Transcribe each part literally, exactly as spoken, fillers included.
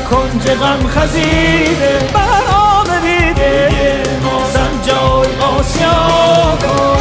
کنج غم خزیده بر آب دیده ما سنجای آسیا کن.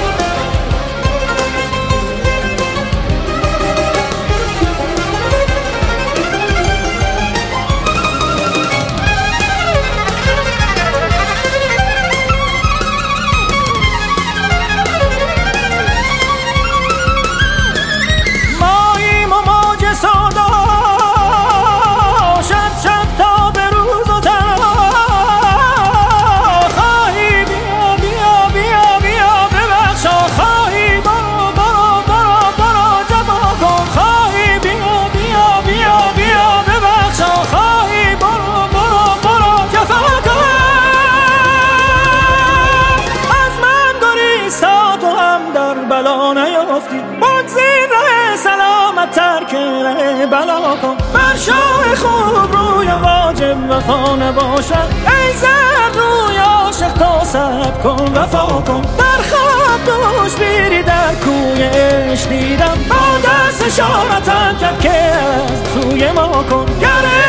بگذین ره سلامت ترک ره بلا کن. بر شاه خوب روی واجب وفا نباشد ای زرد روی عاشق تا صبر کن وفا کن. در خواب دوش بیری در کوی عشق دیدم با دست اشارتم کرد که از سوی ما کن.